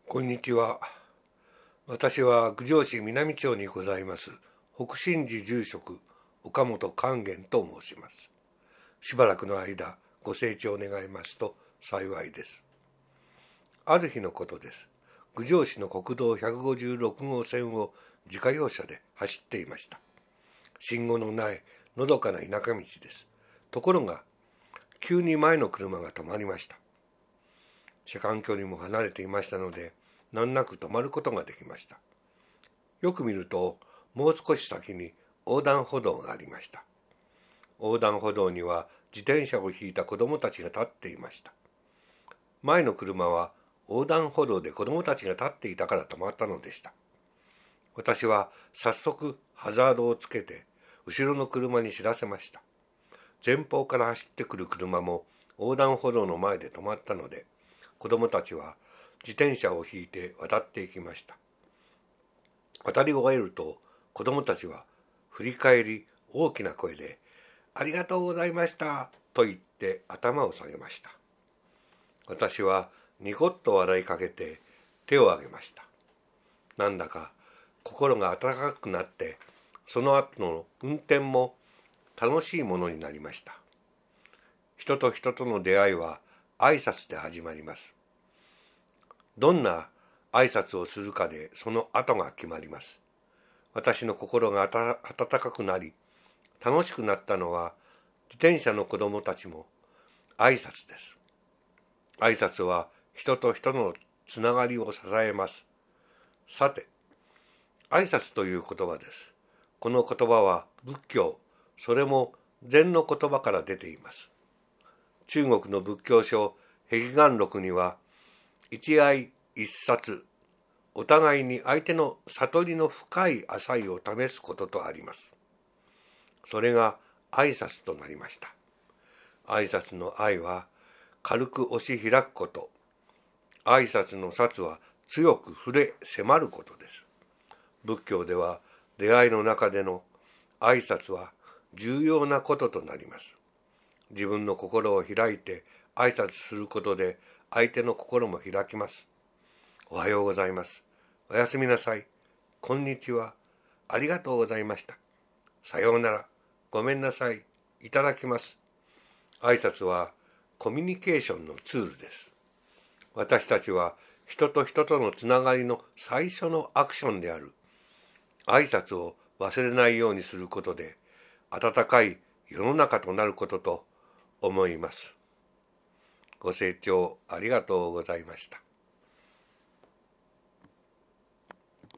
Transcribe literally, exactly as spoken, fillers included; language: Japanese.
こんにちは。私は郡上市南町にございます北信寺住職岡本勸玄と申します。しばらくの間ご清聴願いますと幸いです。ある日のことです。郡上市の国道ひゃくごじゅうろくごうせんを自家用車で走っていました。信号のないのどかな田舎道です。ところが急に前の車が止まりました。車間距離も離れていましたので難なく止まることができました。よく見るともう少し先に横断歩道がありました。横断歩道には自転車を引いた子どもたちが立っていました。前の車は横断歩道で子どもたちが立っていたから止まったのでした。私は早速ハザードをつけて後ろの車に知らせました。前方から走ってくる車も横断歩道の前で止まったので、子どもたちは自転車を引いて渡っていきました。渡り終えると子どもたちは振り返り大きな声でありがとうございましたと言って頭を下げました。私はニコッと笑いかけて手を挙げました。なんだか心が温かくなって、その後の運転も楽しいものになりました。人と人との出会いは挨拶で始まります。どんな挨拶をするかでその後が決まります。私の心が温かくなり楽しくなったのは、自転車の子どもたちも挨拶です。挨拶は人と人のつながりを支えます。さて、挨拶という言葉です。この言葉は仏教、それも禅の言葉から出ています。中国の仏教書碧岩録には、一愛一察、お互いに相手の悟りの深い浅いを試すこととあります。それが挨拶となりました。挨拶の愛は軽く押し開くこと、挨拶の察は強く触れ迫ることです。仏教では出会いの中での挨拶は重要なこととなります。自分の心を開いて挨拶することで相手の心も開きます。おはようございます。おやすみなさい。こんにちは。ありがとうございました。さようなら。ごめんなさい。いただきます。挨拶はコミュニケーションのツールです。私たちは人と人とのつながりの最初のアクションである挨拶を忘れないようにすることで、温かい世の中となることと思います。ご清聴ありがとうございました。